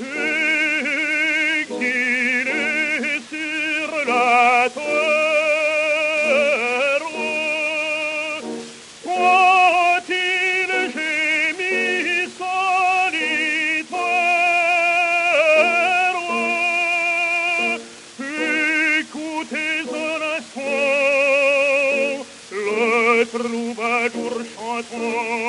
et qu'il est sur la terre. Quand il gémit solitaire, écoutez un instant le troubadour chantant.